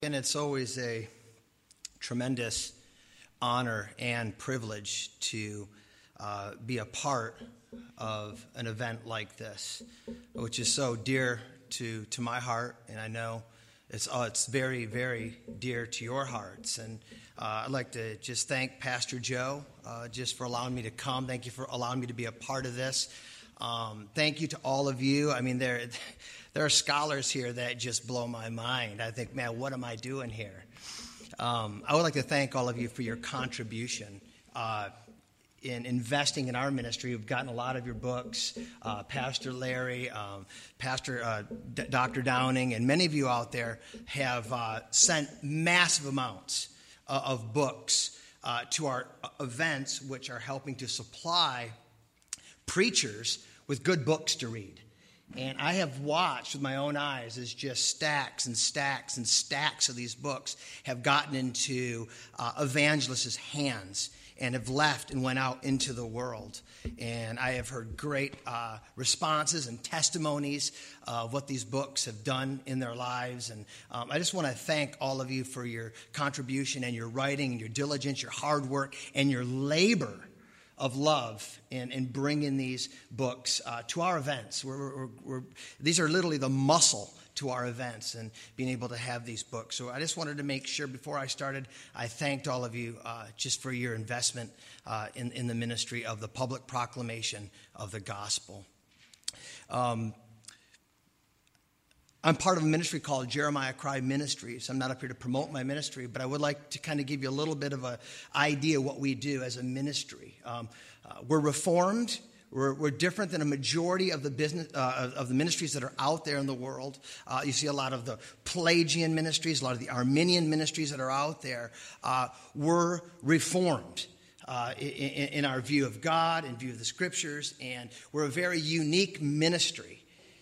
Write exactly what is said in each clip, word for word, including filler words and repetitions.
And it's always a tremendous honor and privilege to uh, be a part of an event like this, which is so dear to, to my heart, and I know it's uh, it's very, very dear to your hearts. And uh, I'd like to just thank Pastor Joe uh, just for allowing me to come. Thank you for allowing me to be a part of this. Um, thank you to all of you. I mean, there, there are scholars here that just blow my mind. I think, man, what am I doing here? Um, I would like to thank all of you for your contribution uh, in investing in our ministry. We've gotten a lot of your books, uh, Pastor Larry, um, Pastor uh, D- Doctor Downing, and many of you out there have uh, sent massive amounts uh, of books uh, to our events, which are helping to supply preachers with good books to read. And I have watched with my own eyes as just stacks and stacks and stacks of these books have gotten into uh, evangelists' hands and have left and went out into the world. And I have heard great uh, responses and testimonies of what these books have done in their lives. And um, I just want to thank all of you for your contribution and your writing and your diligence, your hard work, and your labor of love in, in bringing these books uh, to our events. We're, we're, we're, these are literally the muscle to our events and being able to have these books. So I just wanted to make sure before I started, I thanked all of you uh, just for your investment uh, in, in the ministry of the public proclamation of the gospel. Um, I'm part of a ministry called Jeremiah Cry Ministries. I'm not up here to promote my ministry, but I would like to kind of give you a little bit of an idea of what we do as a ministry. Um, uh, we're reformed. We're, we're different than a majority of the business uh, of the ministries that are out there in the world. Uh, you see a lot of the Pelagian ministries, a lot of the Arminian ministries that are out there. Uh, we're reformed uh, in, in our view of God, in view of the Scriptures, and we're a very unique ministry.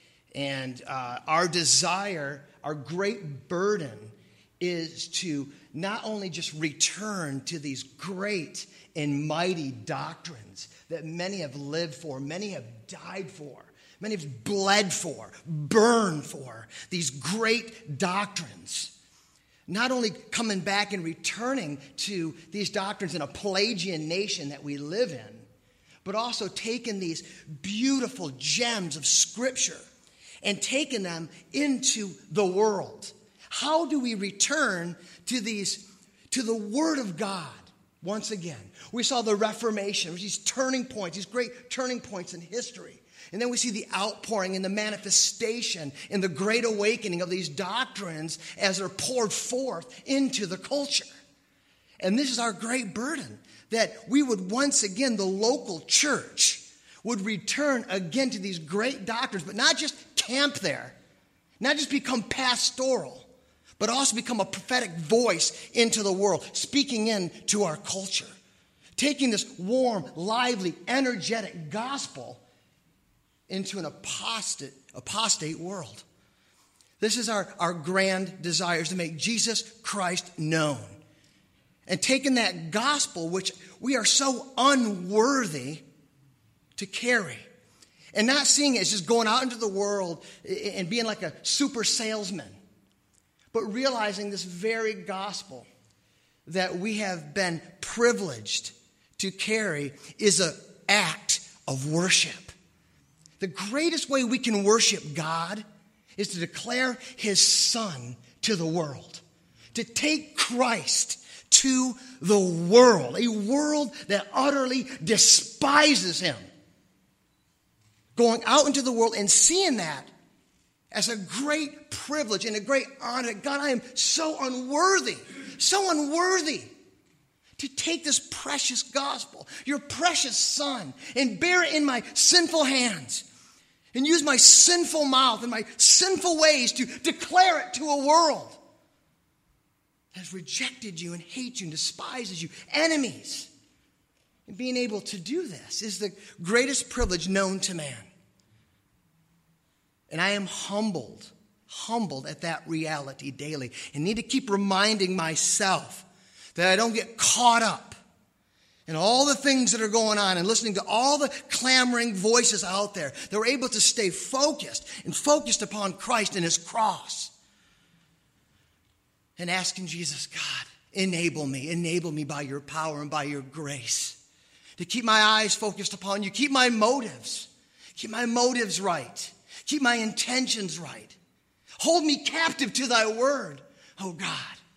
And uh, our desire, our great burden is to not only just return to these great and mighty doctrines that many have lived for, many have died for, many have bled for, burned for, these great doctrines. Not only coming back and returning to these doctrines in a Pelagian nation that we live in, but also taking these beautiful gems of Scripture and taking them into the world. How do we return to these, to the Word of God once again? We saw the Reformation, these turning points, these great turning points in history. And then we see the outpouring and the manifestation and the great awakening of these doctrines as they're poured forth into the culture. And this is our great burden, that we would once again, the local church, would return again to these great doctrines, but not just camp there, not just become pastoral, but also become a prophetic voice into the world, speaking into our culture, taking this warm, lively, energetic gospel into an apostate, apostate world. This is our, our grand desire, is to make Jesus Christ known. And taking that gospel, which we are so unworthy to carry, and not seeing it as just going out into the world and being like a super salesman, but realizing this very gospel that we have been privileged to carry is an act of worship. The greatest way we can worship God is to declare His Son to the world, to take Christ to the world, a world that utterly despises Him. Going out into the world and seeing that as a great privilege and a great honor. God, I am so unworthy, so unworthy to take this precious gospel, your precious Son, and bear it in my sinful hands and use my sinful mouth and my sinful ways to declare it to a world that has rejected you and hates you and despises you, enemies. And being able to do this is the greatest privilege known to man. And I am humbled, humbled at that reality daily, and need to keep reminding myself that I don't get caught up in all the things that are going on and listening to all the clamoring voices out there, that we're able to stay focused and focused upon Christ and His cross. and asking Jesus, God, enable me, enable me by your power and by your grace to keep my eyes focused upon you. Keep my motives, keep my motives right. Keep my intentions right. Hold me captive to thy word, oh God.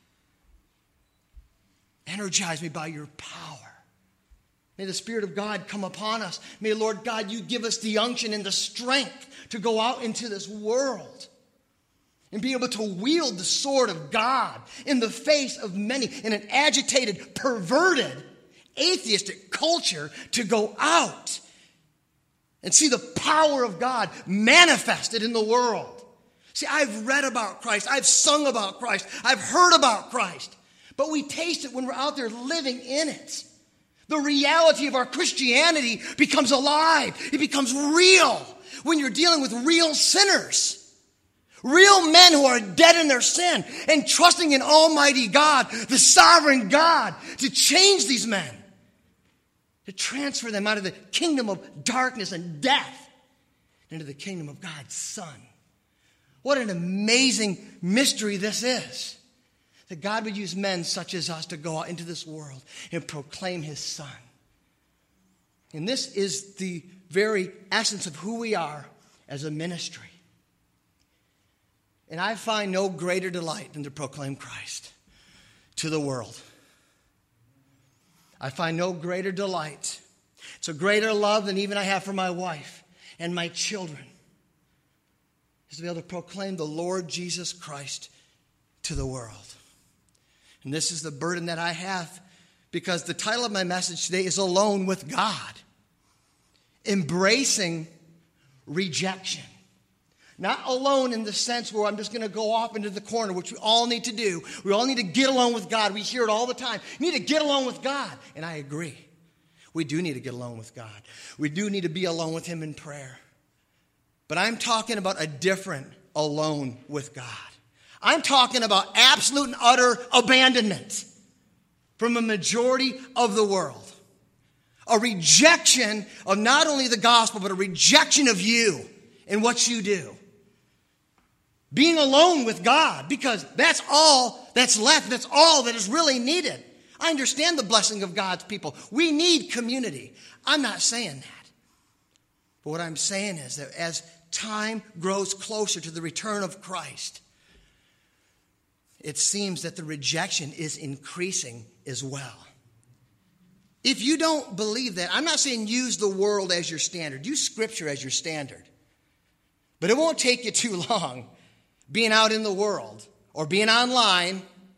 Energize me by your power. May the Spirit of God come upon us. May, Lord God, you give us the unction and the strength to go out into this world and be able to wield the sword of God in the face of many, in an agitated, perverted, atheistic culture, to go out and see the power of God manifested in the world. See, I've read about Christ. I've sung about Christ. I've heard about Christ. But we taste it when we're out there living in it. The reality of our Christianity becomes alive. It becomes real when you're dealing with real sinners. Real men who are dead in their sin and trusting in Almighty God, the sovereign God, to change these men. To transfer them out of the kingdom of darkness and death into the kingdom of God's Son. What an amazing mystery this is. That God would use men such as us to go out into this world and proclaim his Son. And this is the very essence of who we are as a ministry. And I find no greater delight than to proclaim Christ to the world. I find no greater delight. It's a greater love than even I have for my wife and my children, is to be able to proclaim the Lord Jesus Christ to the world. And this is the burden that I have, because the title of my message today is Alone with God. Embracing rejection. Not alone in the sense where I'm just going to go off into the corner, which we all need to do. We all need to get alone with God. We hear it all the time. You need to get alone with God. And I agree. We do need to get alone with God. We do need to be alone with him in prayer. But I'm talking about a different alone with God. I'm talking about absolute and utter abandonment from a majority of the world. A rejection of not only the gospel, but a rejection of you and what you do. Being alone with God, because that's all that's left. That's all that is really needed. I understand the blessing of God's people. We need community. I'm not saying that. But what I'm saying is that as time grows closer to the return of Christ, it seems that the rejection is increasing as well. If you don't believe that, I'm not saying use the world as your standard. Use Scripture as your standard. But it won't take you too long being out in the world or being online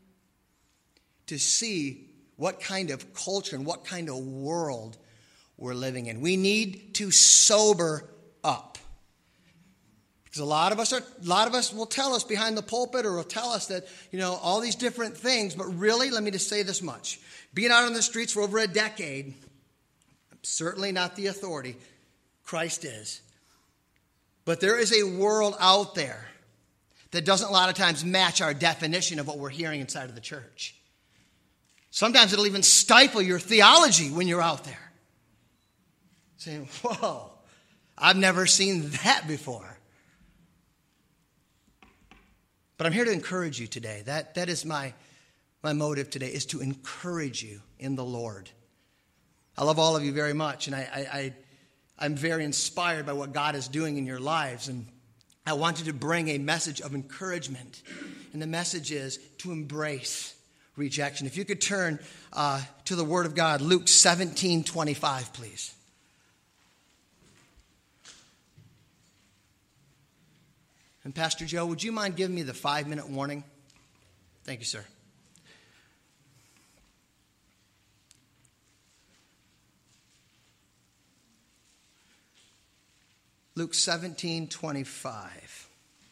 to see what kind of culture and what kind of world we're living in. We need to sober up. Because a lot of us are, a lot of us will tell us behind the pulpit, or will tell us that, you know, all these different things. But really, let me just say this much. Being out on the streets for over a decade, I'm certainly not the authority. Christ is. But there is a world out there that doesn't a lot of times match our definition of what we're hearing inside of the church. Sometimes it'll even stifle your theology when you're out there. Saying, whoa, I've never seen that before. But I'm here to encourage you today. That, that is my, my motive today, is to encourage you in the Lord. I love all of you very much, and I, I, I, I'm very inspired by what God is doing in your lives. And I wanted to bring a message of encouragement. And the message is to embrace rejection. If you could turn uh, to the Word of God, Luke seventeen twenty-five, please. And Pastor Joe, would you mind giving me the five-minute warning? Thank you, sir. Luke seventeen twenty-five.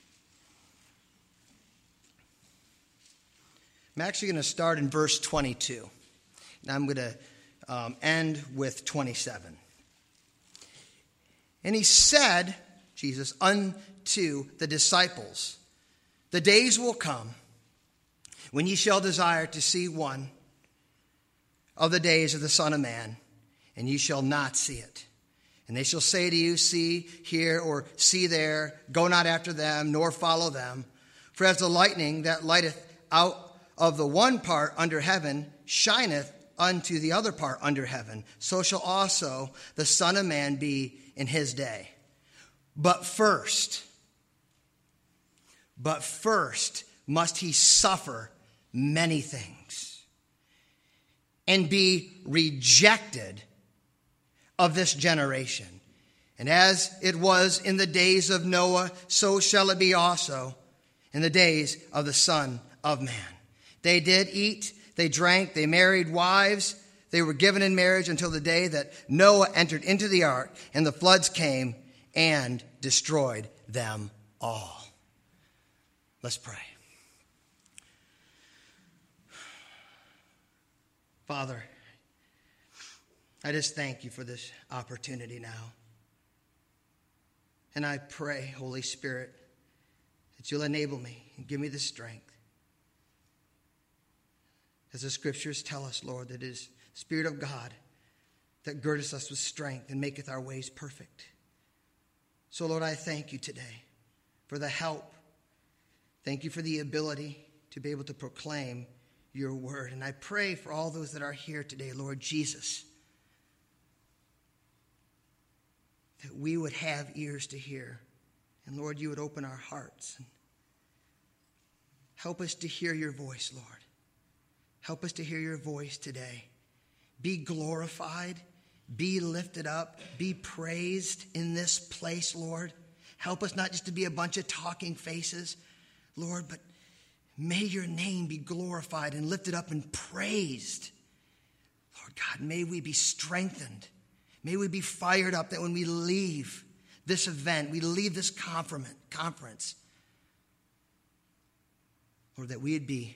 I'm actually going to start in verse twenty-two. And I'm going to um, end with twenty-seven. And he said, Jesus, unto the disciples, the days will come when ye shall desire to see one of the days of the Son of Man, and ye shall not see it. And they shall say to you, see here, or see there, go not after them, nor follow them. For as the lightning that lighteth out of the one part under heaven shineth unto the other part under heaven, so shall also the Son of Man be in his day. But first, but first must he suffer many things and be rejected of this generation. And as it was in the days of Noah, so shall it be also in the days of the Son of Man. They did eat, they drank, they married wives, they were given in marriage until the day that Noah entered into the ark, and the floods came and destroyed them all. Let's pray. Father, I just thank you for this opportunity now. And I pray, Holy Spirit, that you'll enable me and give me the strength. As the scriptures tell us, Lord, that it is the Spirit of God that girdeth us with strength and maketh our ways perfect. So, Lord, I thank you today for the help. Thank you for the ability to be able to proclaim your word. And I pray for all those that are here today, Lord Jesus, that we would have ears to hear. And, Lord, you would open our hearts. And help us to hear your voice, Lord. Help us to hear your voice today. Be glorified. Be lifted up. Be praised in this place, Lord. Help us not just to be a bunch of talking faces, Lord, but may your name be glorified and lifted up and praised. Lord God, may we be strengthened. May we be fired up that when we leave this event, we leave this conference, Lord, that we'd be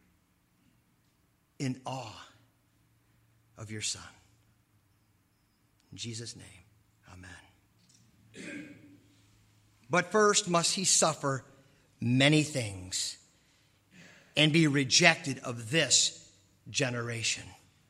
in awe of your Son. In Jesus' name, amen. But first must he suffer many things and be rejected of this generation.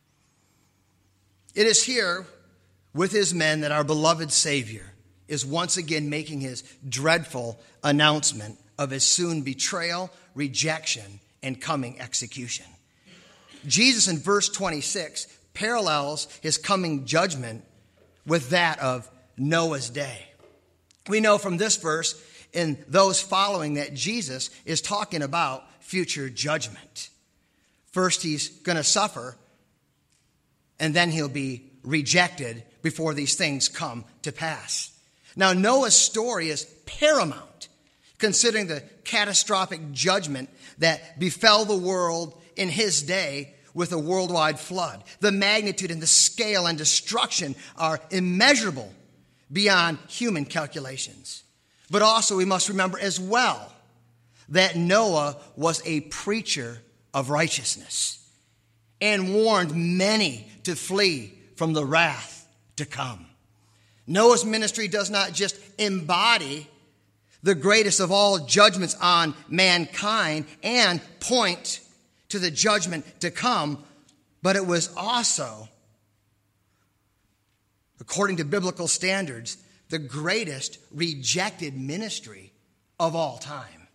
It is here with his men that our beloved Savior is once again making his dreadful announcement of his soon betrayal, rejection, and coming execution. Jesus in verse twenty-six parallels his coming judgment with that of Noah's day. We know from this verse and those following that Jesus is talking about future judgment. First, he's going to suffer, and then he'll be rejected before these things come to pass. Now, Noah's story is paramount, considering the catastrophic judgment that befell the world in his day with a worldwide flood. The magnitude and the scale and destruction are immeasurable beyond human calculations. But also we must remember as well that Noah was a preacher of righteousness and warned many to flee from the wrath to come. Noah's ministry does not just embody the greatest of all judgments on mankind and point to the judgment to come, but it was also, according to biblical standards, the greatest rejected ministry of all time.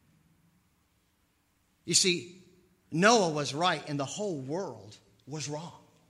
You see, Noah was right and the whole world was wrong.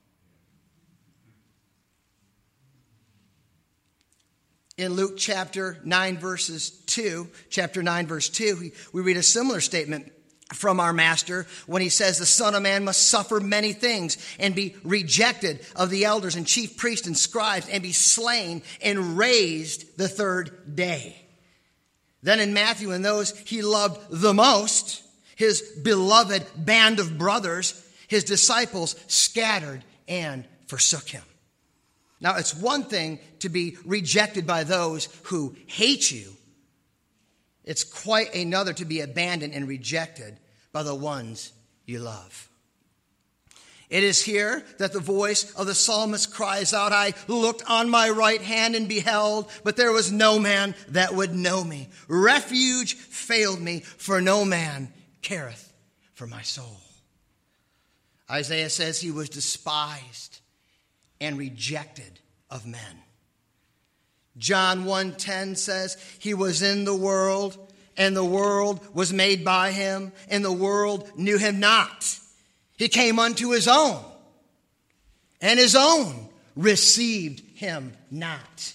In Luke chapter nine, verses two, chapter nine, verse two, we, we read a similar statement from our master when he says the Son of Man must suffer many things and be rejected of the elders and chief priests and scribes and be slain and raised the third day. Then in Matthew, and those he loved the most, his beloved band of brothers, his disciples scattered and forsook him. Now, it's one thing to be rejected by those who hate you. It's quite another to be abandoned and rejected by the ones you love. It is here that the voice of the psalmist cries out, I looked on my right hand and beheld, but there was no man that would know me. Refuge failed me, for no man careth for my soul. Isaiah says he was despised and rejected of men. John one ten says he was in the world, and the world was made by him, and the world knew him not. He came unto his own, and his own received him not.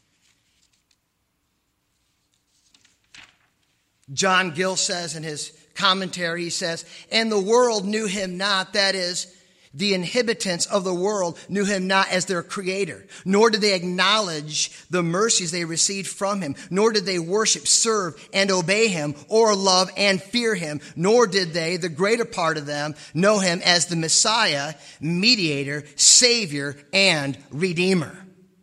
John Gill says in his commentary, he says, and the world knew him not, that is, the inhabitants of the world knew him not as their creator, nor did they acknowledge the mercies they received from him, nor did they worship, serve, and obey him, or love and fear him, nor did they, the greater part of them, know him as the Messiah, mediator, savior, and redeemer.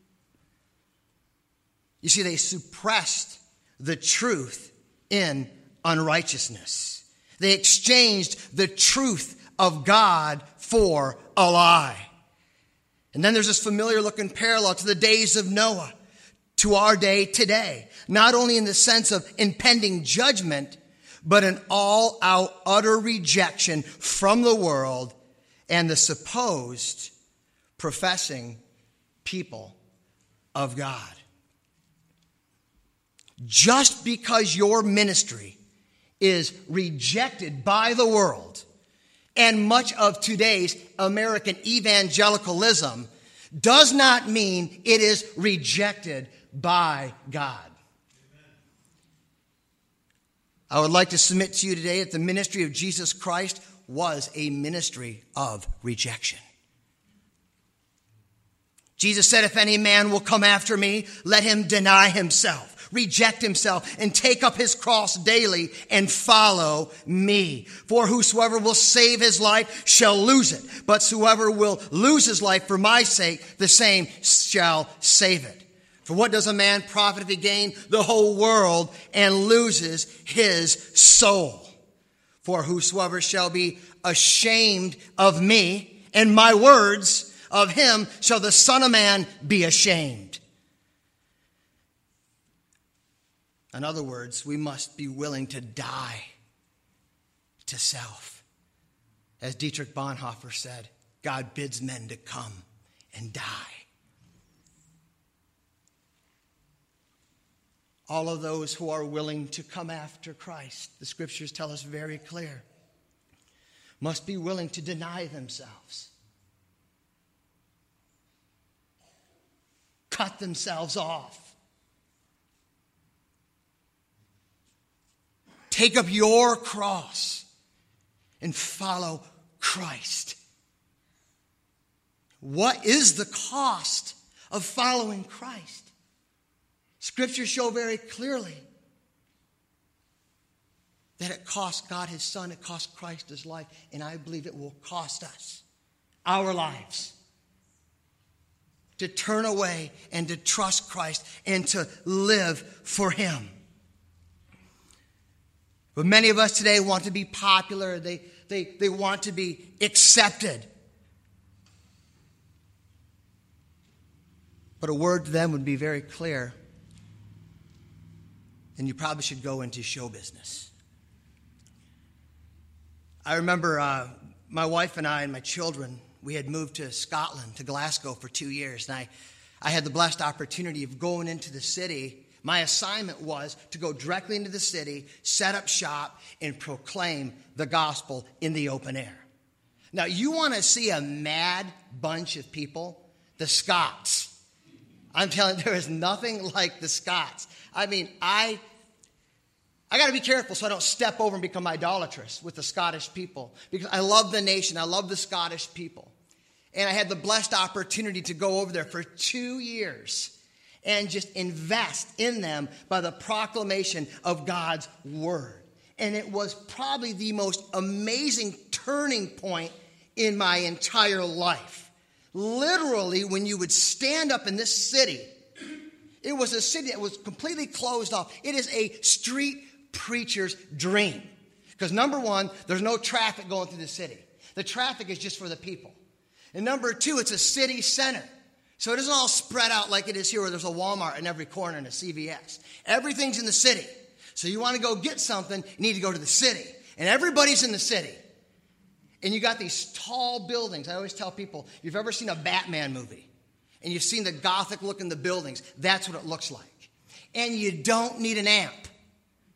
You see, they suppressed the truth in unrighteousness. They exchanged the truth of God for a lie. And then there's this familiar looking parallel to the days of Noah, to our day today. Not only in the sense of impending judgment, but an all-out utter rejection from the world and the supposed professing people of God. Just because your ministry is rejected by the world and much of today's American evangelicalism does not mean it is rejected by God. I would like to submit to you today that the ministry of Jesus Christ was a ministry of rejection. Jesus said, if any man will come after me, let him deny himself, reject himself, and take up his cross daily and follow me. For whosoever will save his life shall lose it. But whoever will lose his life for my sake, the same shall save it. For what does a man profit if he gain the whole world and loses his soul? For whosoever shall be ashamed of me and my words, of him shall the Son of Man be ashamed. In other words, we must be willing to die to self. As Dietrich Bonhoeffer said, God bids men to come and die. All of those who are willing to come after Christ, the scriptures tell us very clear, must be willing to deny themselves. Cut themselves off. Take up your cross and follow Christ. What is the cost of following Christ? Scriptures show very clearly that it cost God his son, it cost Christ his life, and I believe it will cost us our lives. To turn away and to trust Christ and to live for him. But many of us today want to be popular. They, they, they want to be accepted. But a word to them would be very clear. And you probably should go into show business. I remember uh, my wife and I and my children, we had moved to Scotland, to Glasgow for two years. And I, I had the blessed opportunity of going into the city. My assignment was to go directly into the city, set up shop, and proclaim the gospel in the open air. Now, you want to see a mad bunch of people? The Scots. I'm telling you, there is nothing like the Scots. I mean, I... I got to be careful so I don't step over and become idolatrous with the Scottish people, because I love the nation. I love the Scottish people. And I had the blessed opportunity to go over there for two years and just invest in them by the proclamation of God's word. And it was probably the most amazing turning point in my entire life. Literally, when you would stand up in this city, it was a city that was completely closed off. It is a street preacher's dream. Because number one, there's no traffic going through the city. The traffic is just for the people. And number two, it's a city center. So it isn't all spread out like it is here where there's a Walmart in every corner and a C V S. Everything's in the city. So you want to go get something, you need to go to the city. And everybody's in the city. And you got these tall buildings. I always tell people, if you've ever seen a Batman movie and you've seen the Gothic look in the buildings, that's what it looks like. And you don't need an amp.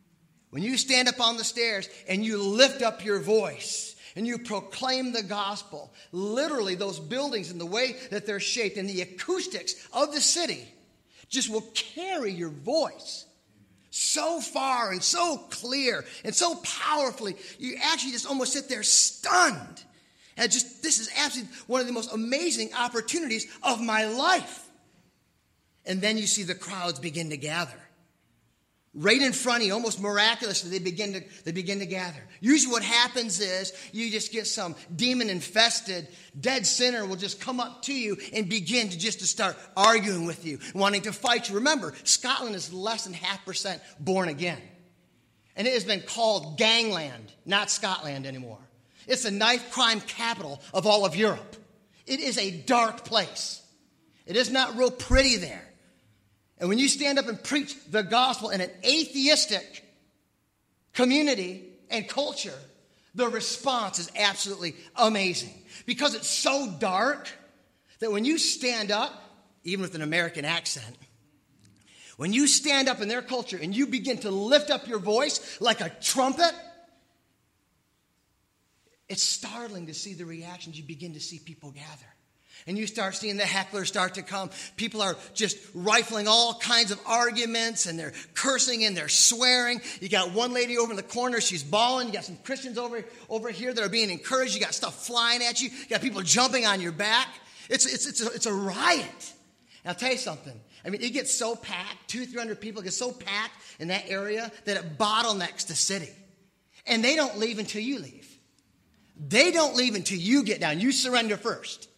When you stand up on the stairs and you lift up your voice and you proclaim the gospel, literally those buildings and the way that they're shaped and the acoustics of the city just will carry your voice so far and so clear and so powerfully. You actually just almost sit there stunned. And just, this is absolutely one of the most amazing opportunities of my life. And then you see the crowds begin to gather. Right in front of you, almost miraculously, they begin to, they begin to gather. Usually what happens is you just get some demon-infested, dead sinner will just come up to you and begin to just to start arguing with you, wanting to fight you. Remember, Scotland is less than half percent born again. And it has been called gangland, not Scotland anymore. It's the knife crime capital of all of Europe. It is a dark place. It is not real pretty there. And when you stand up and preach the gospel in an atheistic community and culture, the response is absolutely amazing. Because it's so dark that when you stand up, even with an American accent, when you stand up in their culture and you begin to lift up your voice like a trumpet, it's startling to see the reactions. You begin to see people gather. And you start seeing the hecklers start to come. People are just rifling all kinds of arguments, and they're cursing and they're swearing. You got one lady over in the corner, she's bawling. You got some Christians over, over here that are being encouraged. You got stuff flying at you. You got people jumping on your back. It's, it's, it's, a, it's a riot. And I'll tell you something. I mean, it gets so packed, two, three hundred people get so packed in that area that it bottlenecks the city. And they don't leave until you leave. They don't leave until you get down. You surrender first.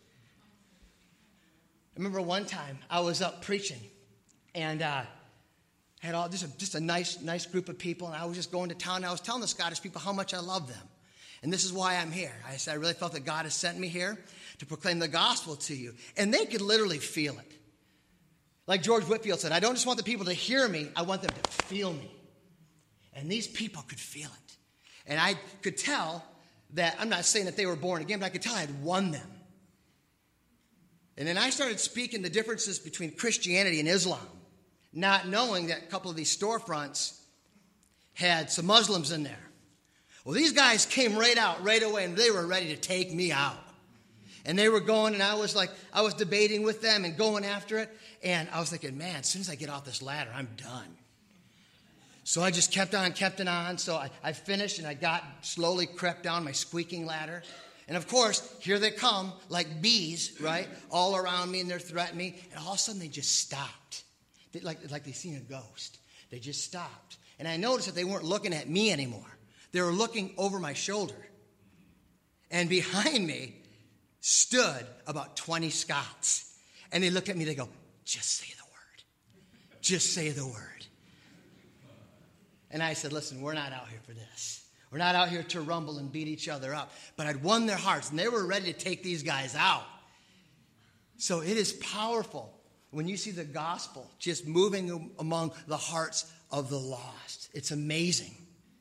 I remember one time I was up preaching, and uh, had all just a, just a nice nice group of people, and I was just going to town. And I was telling the Scottish people how much I love them, and this is why I'm here. I said I really felt that God has sent me here to proclaim the gospel to you, and they could literally feel it. Like George Whitefield said, I don't just want the people to hear me; I want them to feel me. And these people could feel it, and I could tell that I'm not saying that they were born again, but I could tell I had won them. And then I started speaking the differences between Christianity and Islam, not knowing that a couple of these storefronts had some Muslims in there. Well, these guys came right out right away, and they were ready to take me out. And they were going, and I was like, I was debating with them and going after it. And I was thinking, man, as soon as I get off this ladder, I'm done. So I just kept on, kept it on. So I, I finished, and I got slowly crept down my squeaking ladder. And of course, here they come like bees, right? All around me, and they're threatening me. And all of a sudden, they just stopped. They, like, like they seen a ghost. They just stopped. And I noticed that they weren't looking at me anymore. They were looking over my shoulder. And behind me stood about twenty Scots. And they look at me, they go, just say the word. Just say the word. And I said, listen, we're not out here for this. We're not out here to rumble and beat each other up. But I'd won their hearts, and they were ready to take these guys out. So it is powerful when you see the gospel just moving among the hearts of the lost. It's amazing.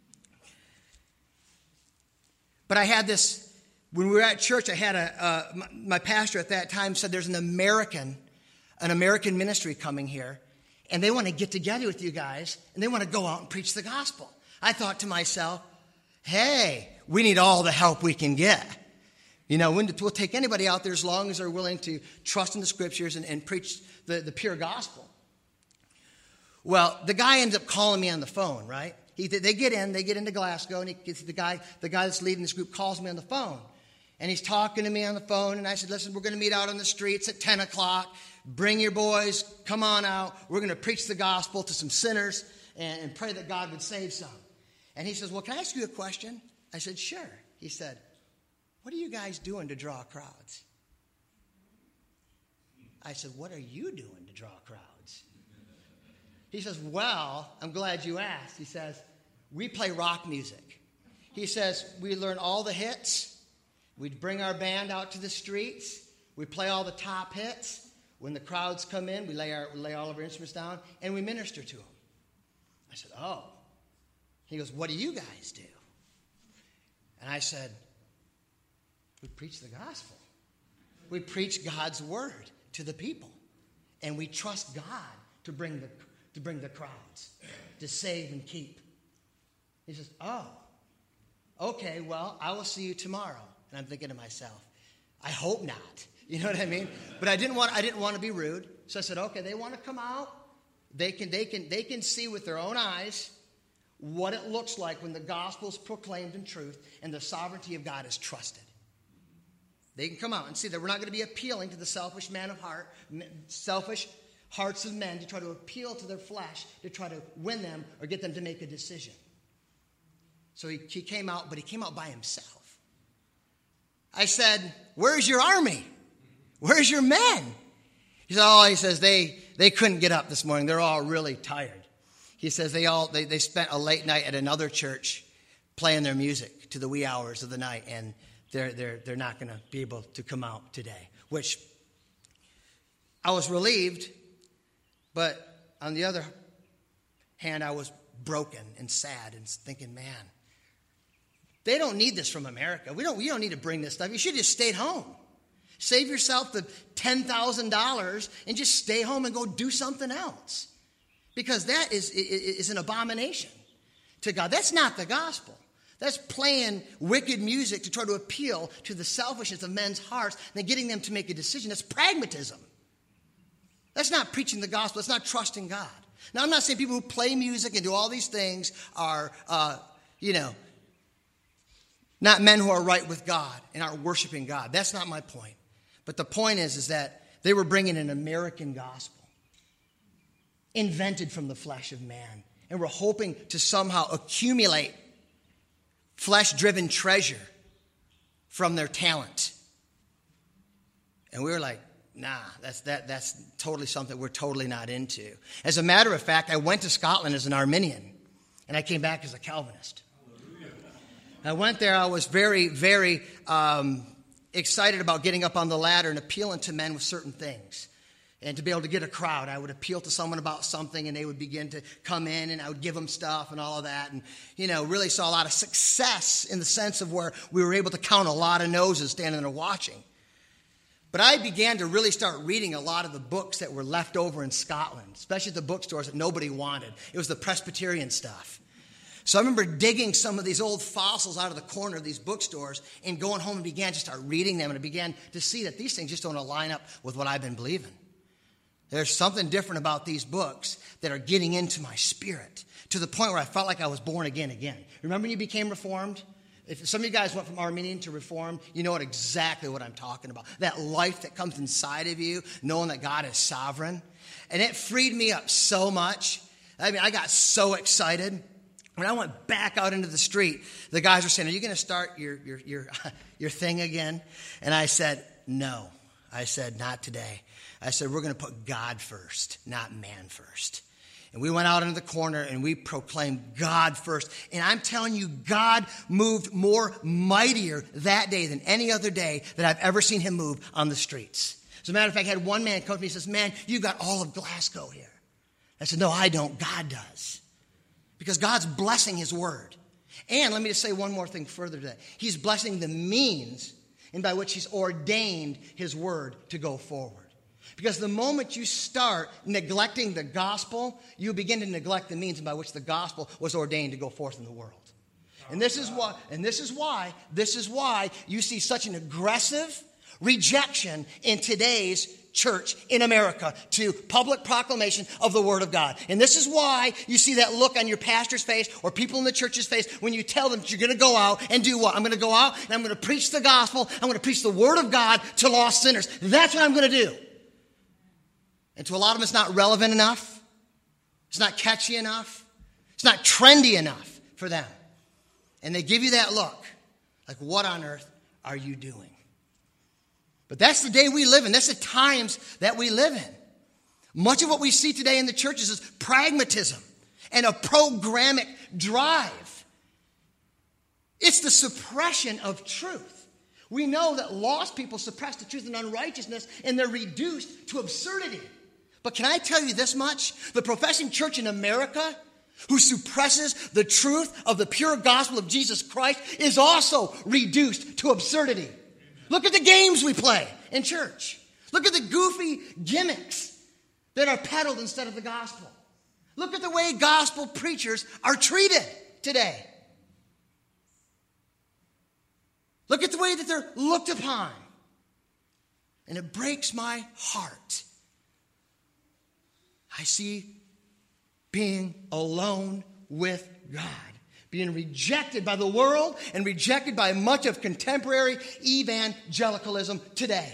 But I had this, when we were at church, I had a, uh, my, my pastor at that time said there's an American, an American ministry coming here, and they want to get together with you guys, and they want to go out and preach the gospel. I thought to myself, hey, we need all the help we can get. You know, we'll take anybody out there as long as they're willing to trust in the scriptures and, and preach the, the pure gospel. Well, the guy ends up calling me on the phone, right? He, they get in, they get into Glasgow, and he gets the guy, the guy that's leading this group calls me on the phone. And he's talking to me on the phone, and I said, listen, we're going to meet out on the streets at ten o'clock. Bring your boys, come on out. We're going to preach the gospel to some sinners and, and pray that God would save some. And he says, well, can I ask you a question? I said, sure. He said, what are you guys doing to draw crowds? I said, what are you doing to draw crowds? He says, well, I'm glad you asked. He says, we play rock music. He says, we learn all the hits. We bring our band out to the streets. We play all the top hits. When the crowds come in, we lay, our, we lay all of our instruments down, and we minister to them. I said, oh. He goes, what do you guys do? And I said, we preach the gospel. We preach God's word to the people. And we trust God to bring the, to bring the crowds, to save and keep. He says, oh, okay, well, I will see you tomorrow. And I'm thinking to myself, I hope not. You know what I mean? But I didn't want I didn't want to be rude. So I said, okay, they want to come out. They can they can they can see with their own eyes what it looks like when the gospel is proclaimed in truth and the sovereignty of God is trusted. They can come out and see that we're not going to be appealing to the selfish man of heart, selfish hearts of men to try to appeal to their flesh, to try to win them or get them to make a decision. So he, he came out, but he came out by himself. I said, where's your army? Where's your men? He said, oh, he says, they, they couldn't get up this morning. They're all really tired. He says they all they, they spent a late night at another church playing their music to the wee hours of the night, and they're they're they're not going to be able to come out today. Which I was relieved, but on the other hand, I was broken and sad and thinking, man, they don't need this from America. We don't we don't need to bring this stuff. You should have just stayed home. Save yourself the ten thousand dollars and just stay home and go do something else. Because that is, is an abomination to God. That's not the gospel. That's playing wicked music to try to appeal to the selfishness of men's hearts and then getting them to make a decision. That's pragmatism. That's not preaching the gospel. That's not trusting God. Now, I'm not saying people who play music and do all these things are, uh, you know, not men who are right with God and aren't worshiping God. That's not my point. But the point is, is that they were bringing an American gospel, invented from the flesh of man. And we're hoping to somehow accumulate flesh-driven treasure from their talent. And we were like, nah, that's that that's totally something we're totally not into. As a matter of fact, I went to Scotland as an Arminian, and I came back as a Calvinist. I went there, I was very, very um, excited about getting up on the ladder and appealing to men with certain things. And to be able to get a crowd, I would appeal to someone about something and they would begin to come in and I would give them stuff and all of that. And, you know, really saw a lot of success in the sense of where we were able to count a lot of noses standing there watching. But I began to really start reading a lot of the books that were left over in Scotland, especially the bookstores that nobody wanted. It was the Presbyterian stuff. So I remember digging some of these old fossils out of the corner of these bookstores and going home and began to start reading them. And I began to see that these things just don't align up with what I've been believing. There's something different about these books that are getting into my spirit to the point where I felt like I was born again again. Remember when you became Reformed? If some of you guys went from Arminian to Reformed, you know what exactly what I'm talking about. That life that comes inside of you, knowing that God is sovereign. And it freed me up so much. I mean, I got so excited. When I went back out into the street, the guys were saying, are you going to start your, your, your, your thing again? And I said, no. I said, not today. I said, we're going to put God first, not man first. And we went out into the corner and we proclaimed God first. And I'm telling you, God moved more mightier that day than any other day that I've ever seen him move on the streets. As a matter of fact, I had one man come to me and says, man, you got all of Glasgow here. I said, no, I don't. God does. Because God's blessing his word. And let me just say one more thing further to that. He's blessing the means and by which he's ordained his word to go forward. Because the moment you start neglecting the gospel, you begin to neglect the means by which the gospel was ordained to go forth in the world. And this is why, and this is why, this is why you see such an aggressive rejection in today's church in America to public proclamation of the word of God. And this is why you see that look on your pastor's face or people in the church's face when you tell them that you're going to go out and do what? I'm going to go out and I'm going to preach the gospel. I'm going to preach the word of God to lost sinners. That's what I'm going to do. And to a lot of them, it's not relevant enough. It's not catchy enough. It's not trendy enough for them. And they give you that look. Like, what on earth are you doing? But that's the day we live in. That's the times that we live in. Much of what we see today in the churches is pragmatism and a programmatic drive. It's the suppression of truth. We know that lost people suppress the truth and unrighteousness, and they're reduced to absurdity. But can I tell you this much? The professing church in America who suppresses the truth of the pure gospel of Jesus Christ is also reduced to absurdity. Amen. Look at the games we play in church. Look at the goofy gimmicks that are peddled instead of the gospel. Look at the way gospel preachers are treated today. Look at the way that they're looked upon. And it breaks my heart. I see being alone with God, being rejected by the world and rejected by much of contemporary evangelicalism today.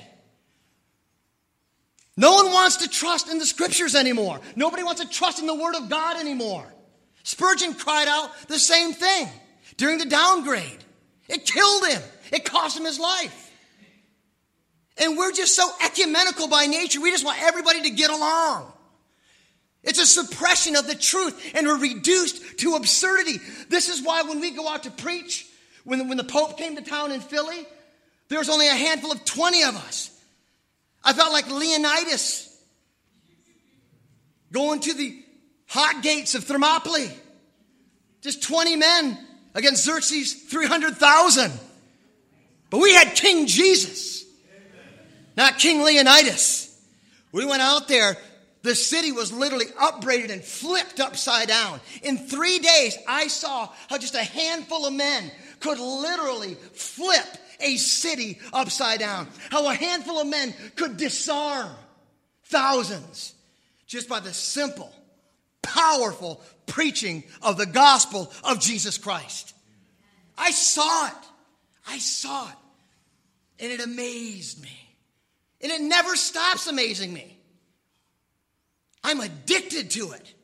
No one wants to trust in the scriptures anymore. Nobody wants to trust in the word of God anymore. Spurgeon cried out the same thing during the downgrade. It killed him. It cost him his life. And we're just so ecumenical by nature. We just want everybody to get along. It's a suppression of the truth, and we're reduced to absurdity. This is why when we go out to preach, when, when the Pope came to town in Philly, there was only a handful of twenty of us. I felt like Leonidas going to the hot gates of Thermopylae. Just twenty men against Xerxes' three hundred thousand. But we had King Jesus, not King Leonidas. We went out there. The city was literally upbraided and flipped upside down. In three days, I saw how just a handful of men could literally flip a city upside down. How a handful of men could disarm thousands just by the simple, powerful preaching of the gospel of Jesus Christ. I saw it. I saw it. And it amazed me. And it never stops amazing me. I'm addicted to it.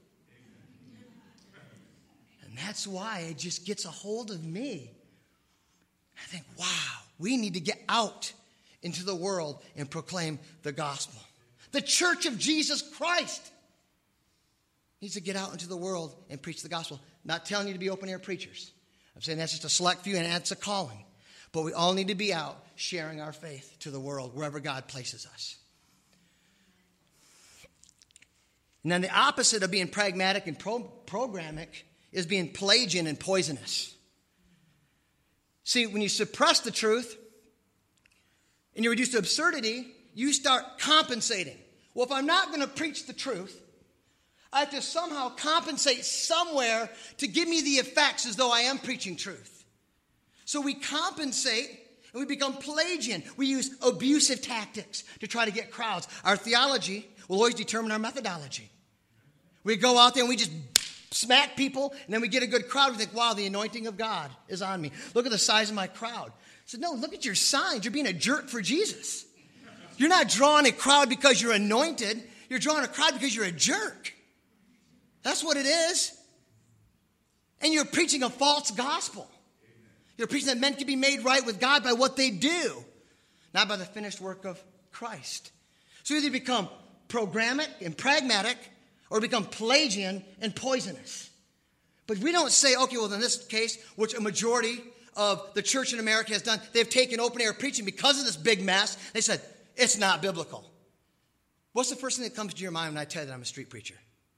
And that's why it just gets a hold of me. I think, wow, we need to get out into the world and proclaim the gospel. The church of Jesus Christ needs to get out into the world and preach the gospel. Not telling you to be open-air preachers. I'm saying that's just a select few and that's a calling. But we all need to be out sharing our faith to the world wherever God places us. And then the opposite of being pragmatic and pro- programmatic is being Pelagian and poisonous. See, when you suppress the truth and you reduce to absurdity, you start compensating. Well, if I'm not going to preach the truth, I have to somehow compensate somewhere to give me the effects as though I am preaching truth. So we compensate and we become Pelagian. We use abusive tactics to try to get crowds. Our theology will always determine our methodology. We go out there and we just smack people, and then we get a good crowd. We think, wow, the anointing of God is on me. Look at the size of my crowd. I said, no, look at your signs. You're being a jerk for Jesus. You're not drawing a crowd because you're anointed. You're drawing a crowd because you're a jerk. That's what it is. And you're preaching a false gospel. You're preaching that men can be made right with God by what they do, not by the finished work of Christ. So either become programmatic and pragmatic or become Pelagian and poisonous. But we don't say, okay, well, in this case, which a majority of the church in America has done, they've taken open-air preaching because of this big mess. They said, it's not biblical. What's the first thing that comes to your mind when I tell you that I'm a street preacher?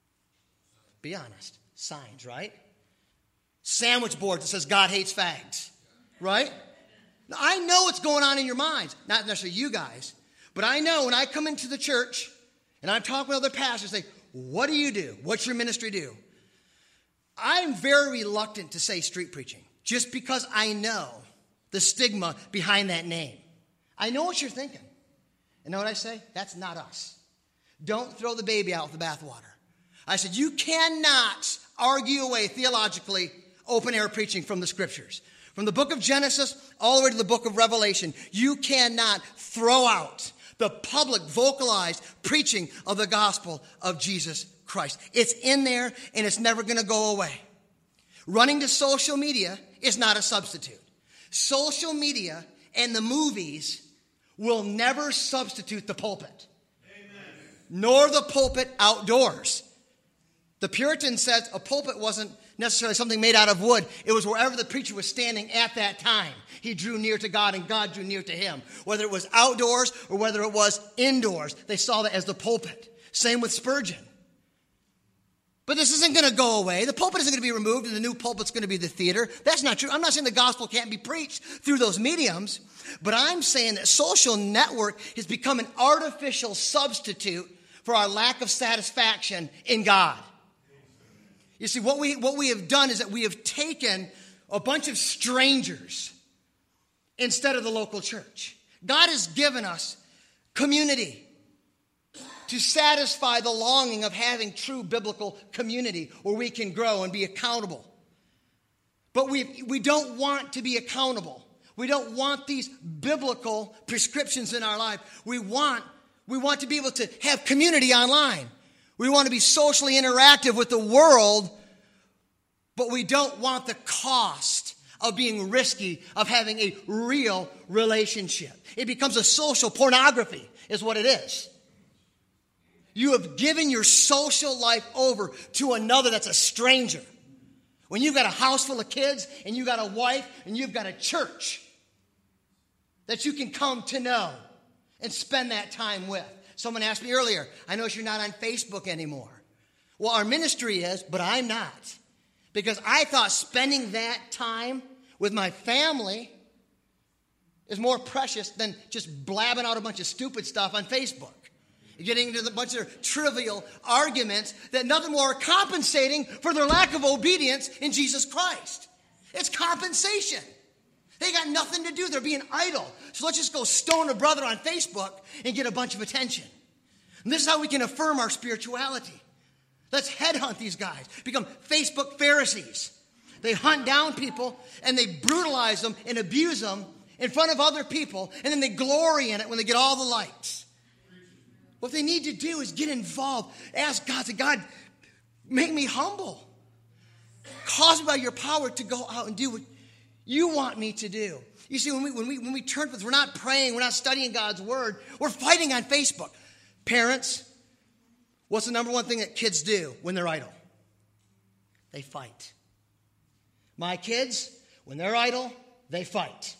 Be honest. Signs, right? Sandwich board that says God hates fags, right? Now, I know what's going on in your minds. Not necessarily you guys, but I know when I come into the church and I'm talking with other pastors, they say, what do you do? What's your ministry do? I'm very reluctant to say street preaching just because I know the stigma behind that name. I know what you're thinking. And know what I say? That's not us. Don't throw the baby out with the bathwater. I said, you cannot argue away theologically open-air preaching from the scriptures. From the book of Genesis all the way to the book of Revelation, you cannot throw out the public vocalized preaching of the gospel of Jesus Christ. It's in there and it's never going to go away. Running to social media is not a substitute. Social media and the movies will never substitute the pulpit. Amen. Nor the pulpit outdoors. The Puritan says a pulpit wasn't necessarily something made out of wood. It was wherever the preacher was standing at that time. He drew near to God and God drew near to him. Whether it was outdoors or whether it was indoors, they saw that as the pulpit. Same with Spurgeon. But this isn't going to go away. The pulpit isn't going to be removed and the new pulpit's going to be the theater. That's not true. I'm not saying the gospel can't be preached through those mediums, but I'm saying that social network has become an artificial substitute for our lack of satisfaction in God. You see, what we, what we have done is that we have taken a bunch of strangers instead of the local church. God has given us community to satisfy the longing of having true biblical community where we can grow and be accountable. But we, we don't want to be accountable. We don't want these biblical prescriptions in our life. We want, we want to be able to have community online. We want to be socially interactive with the world, but we don't want the cost of being risky, of having a real relationship. It becomes a social pornography, is what it is. You have given your social life over to another that's a stranger. When you've got a house full of kids, and you've got a wife, and you've got a church that you can come to know and spend that time with. Someone asked me earlier, I notice you're not on Facebook anymore. Well, our ministry is, but I'm not. Because I thought spending that time with my family is more precious than just blabbing out a bunch of stupid stuff on Facebook. Getting into a bunch of trivial arguments that nothing more are compensating for their lack of obedience in Jesus Christ. It's compensation. They got nothing to do. They're being idle. So let's just go stone a brother on Facebook and get a bunch of attention. And this is how we can affirm our spirituality. Let's headhunt these guys. Become Facebook Pharisees. They hunt down people and they brutalize them and abuse them in front of other people. And then they glory in it when they get all the likes. What they need to do is get involved. Ask God, say, God, make me humble. Cause me by your power to go out and do what you want me to do. You see, when we when we when we turn to this, we're not praying, we're not studying God's word, we're fighting on Facebook. Parents, what's the number one thing that kids do when they're idle? They fight. My kids, when they're idle, they fight.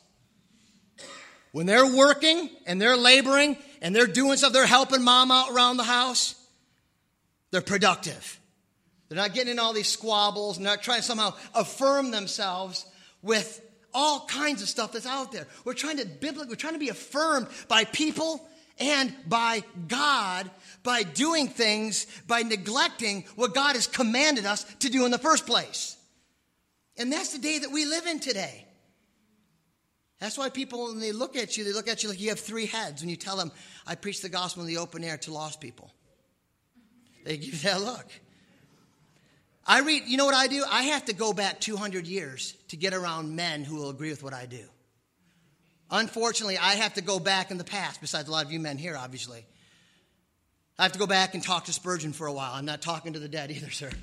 When they're working and they're laboring and they're doing stuff, they're helping mom out around the house, they're productive. They're not getting in all these squabbles and not trying to somehow affirm themselves with all kinds of stuff that's out there. We're trying to biblically, we're trying to be affirmed by people and by God by doing things, by neglecting what God has commanded us to do in the first place. And that's the day that we live in today. That's why people, when they look at you, they look at you like you have three heads when you tell them, I preach the gospel in the open air to lost people. They give you that look. I read, you know what I do? I have to go back two hundred years to get around men who will agree with what I do. Unfortunately, I have to go back in the past, besides a lot of you men here, obviously. I have to go back and talk to Spurgeon for a while. I'm not talking to the dead either, sir.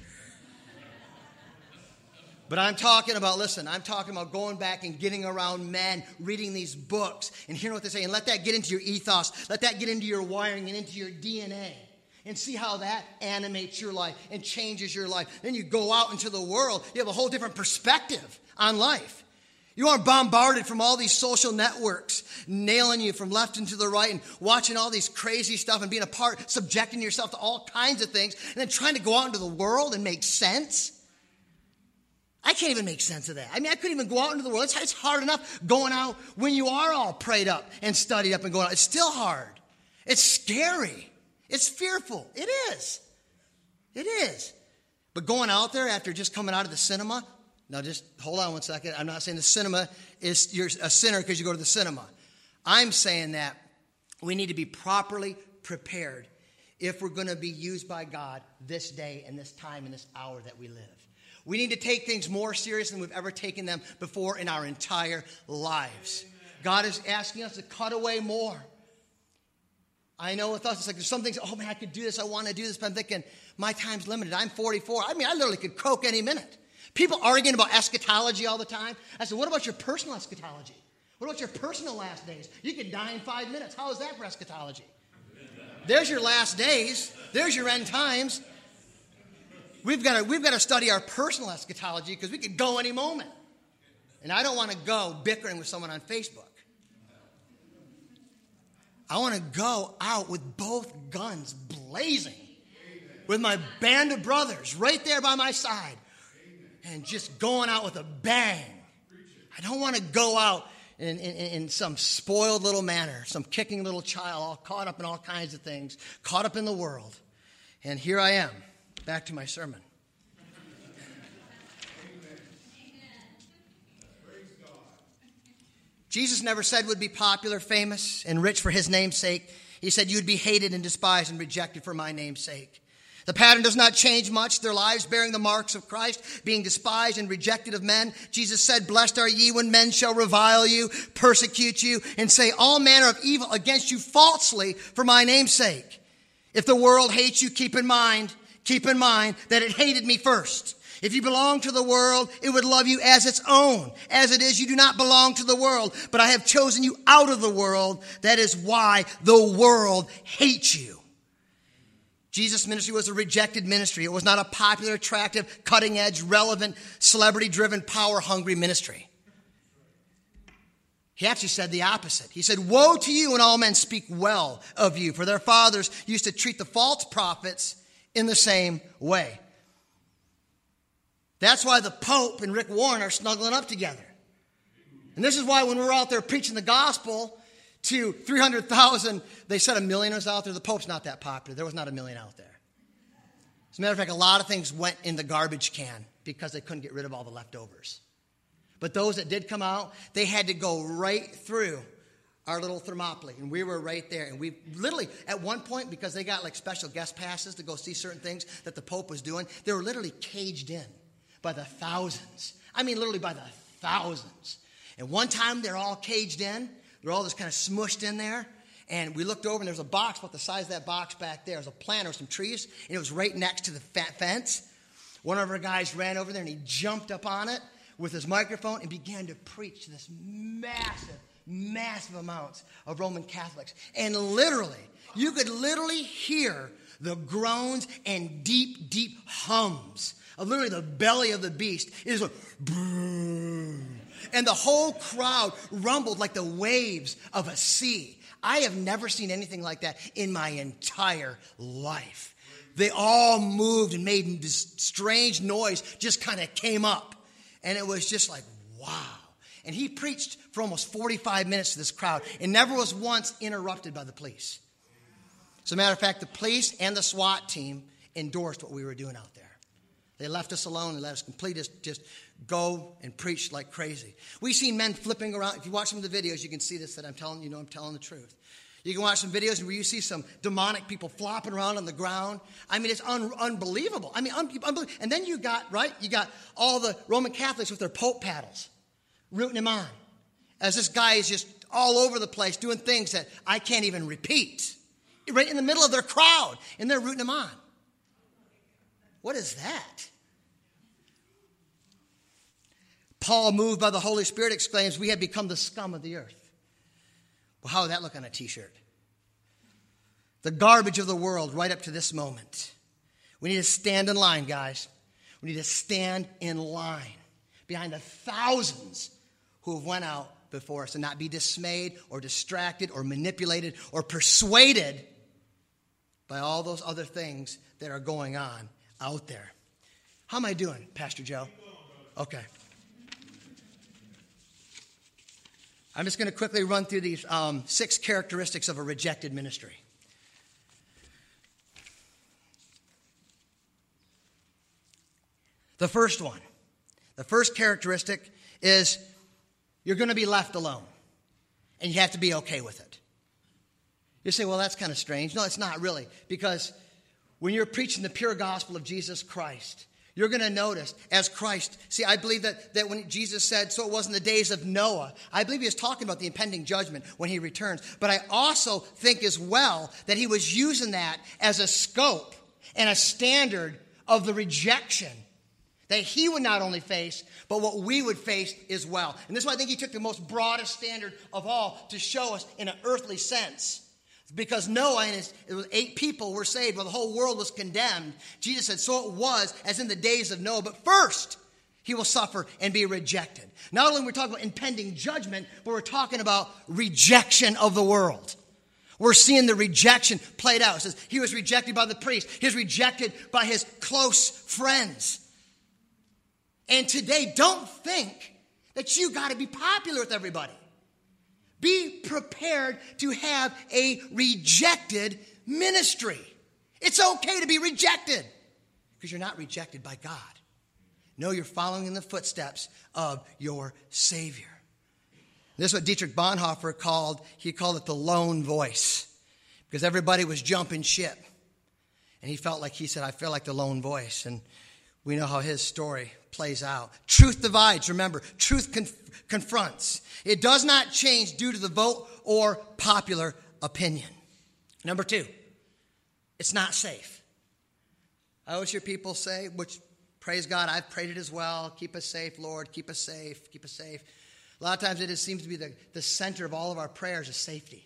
But I'm talking about, listen, I'm talking about going back and getting around men, reading these books, and hearing what they say, and let that get into your ethos. Let that get into your wiring and into your D N A. And see how that animates your life and changes your life. Then you go out into the world, you have a whole different perspective on life. You aren't bombarded from all these social networks, nailing you from left and to the right, and watching all these crazy stuff and being a part, subjecting yourself to all kinds of things, and then trying to go out into the world and make sense. I can't even make sense of that. I mean, I couldn't even go out into the world. It's, it's hard enough going out when you are all prayed up and studied up and going out. It's still hard. It's scary. It's fearful. It is. It is. But going out there after just coming out of the cinema, now just hold on one second. I'm not saying the cinema is you're a sinner because you go to the cinema. I'm saying that we need to be properly prepared if we're going to be used by God this day and this time and this hour that we live. We need to take things more serious than we've ever taken them before in our entire lives. God is asking us to cut away more. I know with us, it's like there's some things, oh man, I could do this, I want to do this, but I'm thinking, my time's limited. I'm forty-four. I mean, I literally could croak any minute. People arguing about eschatology all the time. I said, what about your personal eschatology? What about your personal last days? You could die in five minutes. How is that for eschatology? There's your last days. There's your end times. We've got to, we've got to study our personal eschatology because we could go any moment. And I don't want to go bickering with someone on Facebook. I want to go out with both guns blazing. With my band of brothers right there by my side. And just going out with a bang. I don't want to go out in, in, in some spoiled little manner. Some kicking little child all caught up in all kinds of things. Caught up in the world. And here I am. Back to my sermon. Jesus never said we'd be popular, famous, and rich for his name's sake. He said you'd be hated and despised and rejected for my name's sake. The pattern does not change much. Their lives bearing the marks of Christ, being despised and rejected of men. Jesus said, blessed are ye when men shall revile you, persecute you, and say all manner of evil against you falsely for my name's sake. If the world hates you, keep in mind, keep in mind that it hated me first. If you belong to the world, it would love you as its own. As it is, you do not belong to the world, but I have chosen you out of the world. That is why the world hates you. Jesus' ministry was a rejected ministry. It was not a popular, attractive, cutting-edge, relevant, celebrity-driven, power-hungry ministry. He actually said the opposite. He said, woe to you when all men speak well of you, for their fathers used to treat the false prophets in the same way. That's why the Pope and Rick Warren are snuggling up together. And this is why when we're out there preaching the gospel to three hundred thousand, they said a million was out there. The Pope's not that popular. There was not a million out there. As a matter of fact, a lot of things went in the garbage can because they couldn't get rid of all the leftovers. But those that did come out, they had to go right through our little Thermopylae. And we were right there. And we literally, at one point, because they got like special guest passes to go see certain things that the Pope was doing, they were literally caged in by the thousands. I mean, literally by the thousands. And one time they're all caged in. They're all just kind of smushed in there. And we looked over, and there was a box about the size of that box back there. There was a plant or some trees, and it was right next to the fence. One of our guys ran over there, and he jumped up on it with his microphone and began to preach to this massive, massive amounts of Roman Catholics. And literally, you could literally hear the groans and deep, deep hums of literally the belly of the beast. It is like, and the whole crowd rumbled like the waves of a sea. I have never seen anything like that in my entire life. They all moved and made this strange noise, just kind of came up. And it was just like, wow. And he preached for almost forty-five minutes to this crowd and never was once interrupted by the police. As a matter of fact, the police and the SWAT team endorsed what we were doing out there. They left us alone and let us completely just, just go and preach like crazy. We've seen men flipping around. If you watch some of the videos, you can see this, that I'm telling you know I'm telling the truth. You can watch some videos where you see some demonic people flopping around on the ground. I mean, it's un- unbelievable. I mean, un- unbelievable. And then you got, right, you got all the Roman Catholics with their Pope paddles, rooting him on. As this guy is just all over the place doing things that I can't even repeat. Right in the middle of their crowd, and they're rooting him on. What is that? Paul, moved by the Holy Spirit, exclaims, we have become the scum of the earth. Well, how would that look on a t-shirt? The garbage of the world right up to this moment. We need to stand in line, guys. We need to stand in line behind the thousands who have went out before us and not be dismayed or distracted or manipulated or persuaded by all those other things that are going on out there. How am I doing, Pastor Joe? Okay. I'm just going to quickly run through these um, six characteristics of a rejected ministry. The first one, the first characteristic is you're going to be left alone, and you have to be okay with it. You say, well, that's kind of strange. No, it's not really, because when you're preaching the pure gospel of Jesus Christ, you're going to notice as Christ, see, I believe that, that when Jesus said, so it was in the days of Noah, I believe he was talking about the impending judgment when he returns. But I also think as well that he was using that as a scope and a standard of the rejection that he would not only face, but what we would face as well. And this is why I think he took the most broadest standard of all to show us in an earthly sense. Because Noah and his it was eight people were saved while the whole world was condemned. Jesus said, so it was as in the days of Noah. But first, he will suffer and be rejected. Not only are we talking about impending judgment, but we're talking about rejection of the world. We're seeing the rejection played out. It says he was rejected by the priest. He was rejected by his close friends. And today, don't think that you got to be popular with everybody. Be prepared to have a rejected ministry. It's okay to be rejected because you're not rejected by God. No, you're following in the footsteps of your Savior. This is what Dietrich Bonhoeffer called, he called it the lone voice, because everybody was jumping ship. And he felt like, he said, I feel like the lone voice. And we know how his story plays out. Truth divides, remember. Truth conf- confronts. It does not change due to the vote or popular opinion. Number two, it's not safe. I always hear people say, which, praise God, I've prayed it as well. Keep us safe, Lord. Keep us safe. Keep us safe. A lot of times it just seems to be the, the center of all of our prayers is safety.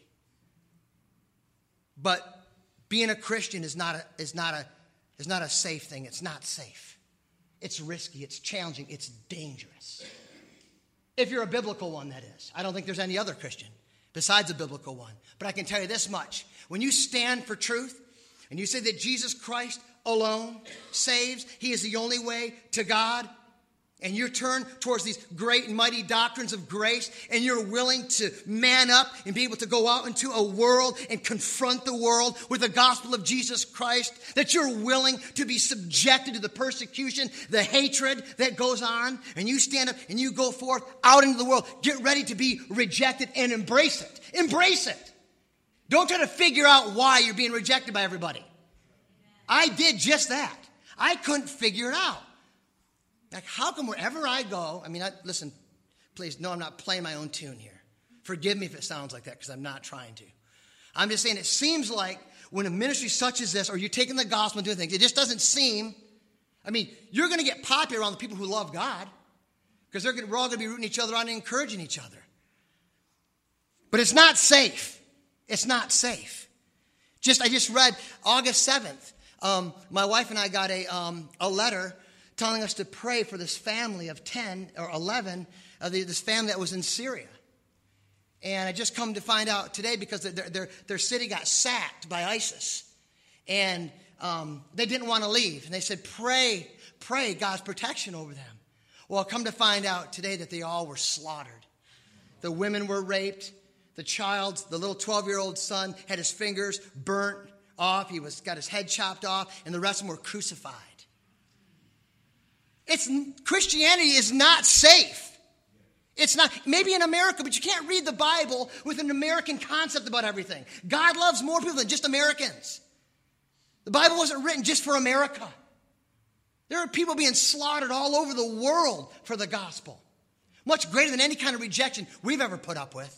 But being a Christian is not a, is not a, is not a safe thing. It's not safe. It's risky. It's challenging. It's dangerous. If you're a biblical one, that is. I don't think there's any other Christian besides a biblical one. But I can tell you this much. When you stand for truth and you say that Jesus Christ alone saves, he is the only way to God, and you turn towards these great and mighty doctrines of grace, and you're willing to man up and be able to go out into a world and confront the world with the gospel of Jesus Christ, that you're willing to be subjected to the persecution, the hatred that goes on, and you stand up and you go forth out into the world, get ready to be rejected and embrace it. Embrace it. Don't try to figure out why you're being rejected by everybody. I did just that. I couldn't figure it out. Like, how come wherever I go, I mean, I, listen, please, no, I'm not playing my own tune here. Forgive me if it sounds like that, because I'm not trying to. I'm just saying it seems like when a ministry such as this, or you're taking the gospel and doing things, it just doesn't seem, I mean, you're going to get popular around the people who love God, because they're gonna, we're all going to be rooting each other on and encouraging each other. But it's not safe. It's not safe. Just I just read August seventh. Um, my wife and I got a um, a letter telling us to pray for this family of ten or eleven, uh, the, this family that was in Syria. And I just come to find out today because their, their, their city got sacked by ISIS. And um, they didn't want to leave. And they said, pray, pray God's protection over them. Well, I come to find out today that they all were slaughtered. The women were raped. The child, the little twelve-year-old son, had his fingers burnt off. He was got his head chopped off. And the rest of them were crucified. It's Christianity is not safe. It's not, maybe in America, but you can't read the Bible with an American concept about everything. God loves more people than just Americans. The Bible wasn't written just for America. There are people being slaughtered all over the world for the gospel. Much greater than any kind of rejection we've ever put up with.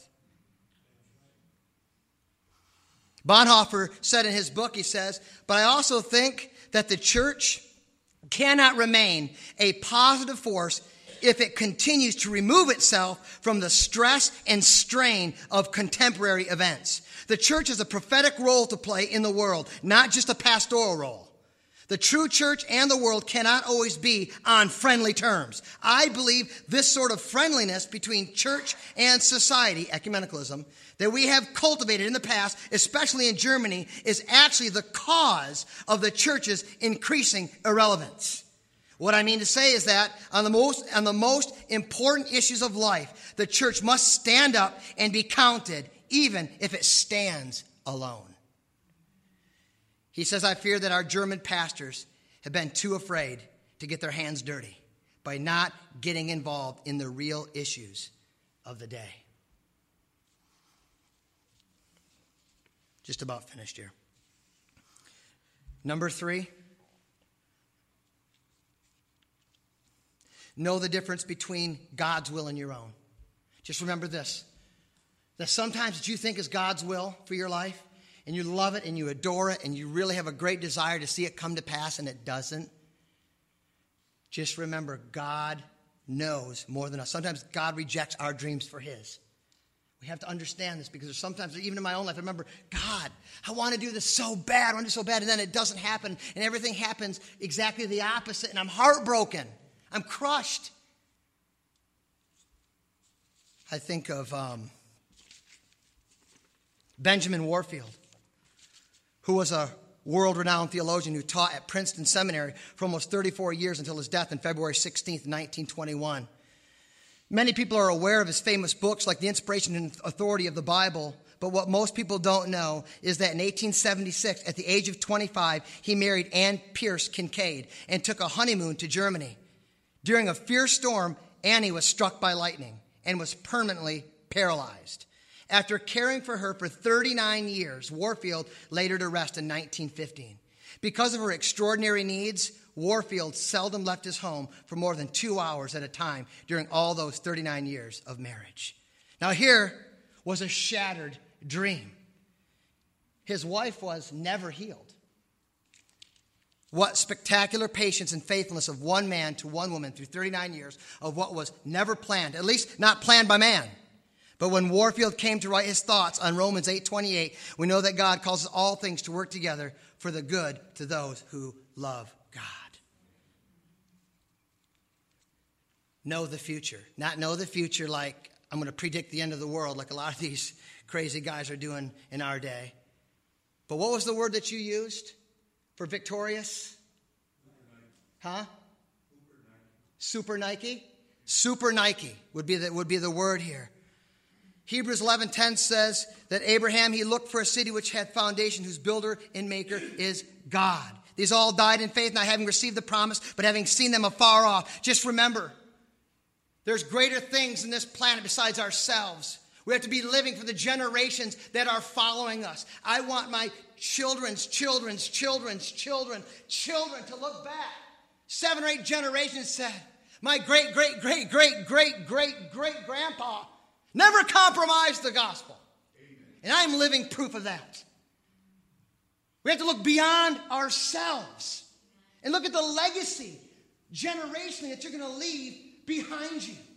Bonhoeffer said in his book, he says, but I also think that the church cannot remain a positive force if it continues to remove itself from the stress and strain of contemporary events. The church has a prophetic role to play in the world, not just a pastoral role. The true church and the world cannot always be on friendly terms. I believe this sort of friendliness between church and society, ecumenicalism, that we have cultivated in the past, especially in Germany, is actually the cause of the church's increasing irrelevance. What I mean to say is that on the most, on the most important issues of life, the church must stand up and be counted, even if it stands alone. He says, I fear that our German pastors have been too afraid to get their hands dirty by not getting involved in the real issues of the day. Just about finished here. Number three, know the difference between God's will and your own. Just remember this, that sometimes what you think is God's will for your life, and you love it and you adore it and you really have a great desire to see it come to pass, and it doesn't. Just remember, God knows more than us. Sometimes God rejects our dreams for his. We have to understand this, because there's sometimes, even in my own life, I remember, God, I want to do this so bad. I want to do so bad. And then it doesn't happen. And everything happens exactly the opposite. And I'm heartbroken. I'm crushed. I think of um, Benjamin Warfield, who was a world-renowned theologian who taught at Princeton Seminary for almost thirty-four years until his death on February sixteenth, nineteen twenty-one. Many people are aware of his famous books like The Inspiration and Authority of the Bible, but what most people don't know is that in eighteen seventy-six, at the age of twenty-five, he married Anne Pierce Kincaid and took a honeymoon to Germany. During a fierce storm, Annie was struck by lightning and was permanently paralyzed. After caring for her for thirty-nine years, Warfield laid her to rest in nineteen fifteen. Because of her extraordinary needs, Warfield seldom left his home for more than two hours at a time during all those thirty-nine years of marriage. Now here was a shattered dream. His wife was never healed. What spectacular patience and faithfulness of one man to one woman through thirty-nine years of what was never planned, at least not planned by man. But when Warfield came to write his thoughts on Romans eight twenty-eight, we know that God causes all things to work together for the good to those who love God. Know the future. Not know the future like I'm going to predict the end of the world like a lot of these crazy guys are doing in our day. But what was the word that you used for victorious? Huh? Super Nike? Super Nike would be the, would be the word here. Hebrews eleven ten says that Abraham, he looked for a city which had foundation, whose builder and maker is God. These all died in faith, not having received the promise, but having seen them afar off. Just remember, there's greater things in this planet besides ourselves. We have to be living for the generations that are following us. I want my children's, children's, children's, children, children to look back. Seven or eight generations said, my great, great, great, great, great, great, great grandpa never compromised the gospel. Amen. And I'm living proof of that. We have to look beyond ourselves and look at the legacy, generationally, that you're going to leave behind you.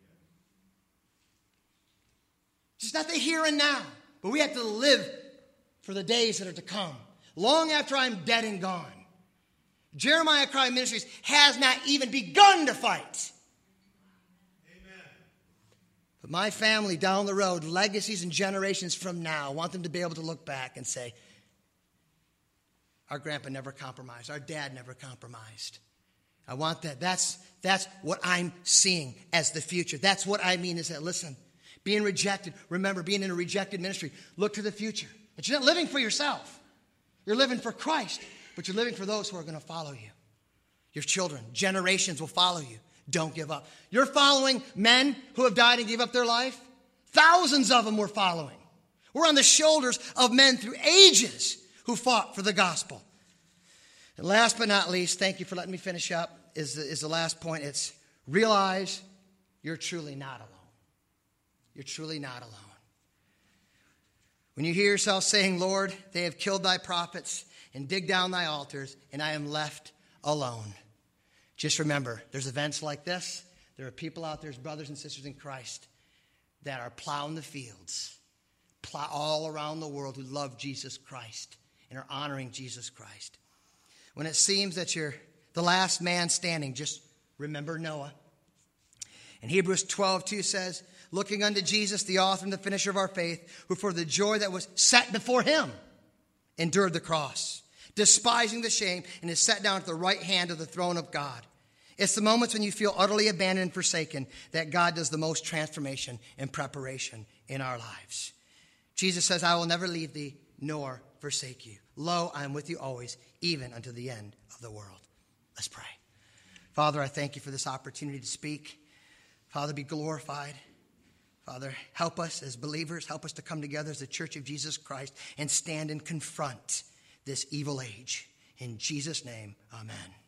It's not the here and now, but we have to live for the days that are to come, long after I'm dead and gone. Jeremiah Cry Ministries has not even begun to fight. But my family down the road, legacies and generations from now, want them to be able to look back and say, our grandpa never compromised. Our dad never compromised. I want that. That's, that's what I'm seeing as the future. That's what I mean is that, listen, being rejected, remember, being in a rejected ministry, look to the future. But you're not living for yourself. You're living for Christ, but you're living for those who are going to follow you. Your children, generations will follow you. Don't give up. You're following men who have died and gave up their life. Thousands of them were following. We're on the shoulders of men through ages who fought for the gospel. And last but not least, thank you for letting me finish up, is the, is the last point. It's realize you're truly not alone. You're truly not alone. When you hear yourself saying, Lord, they have killed thy prophets and dig down thy altars, and I am left alone. Just remember, there's events like this. There are people out there, brothers and sisters in Christ, that are plowing the fields, plow all around the world, who love Jesus Christ and are honoring Jesus Christ. When it seems that you're the last man standing, just remember Noah. And Hebrews twelve two says, looking unto Jesus, the author and the finisher of our faith, who for the joy that was set before him endured the cross, despising the shame, and is set down at the right hand of the throne of God. It's the moments when you feel utterly abandoned and forsaken that God does the most transformation and preparation in our lives. Jesus says, I will never leave thee nor forsake you. Lo, I am with you always, even unto the end of the world. Let's pray. Father, I thank you for this opportunity to speak. Father, be glorified. Father, help us as believers. Help us to come together as the Church of Jesus Christ and stand and confront this evil age. In Jesus' name, amen.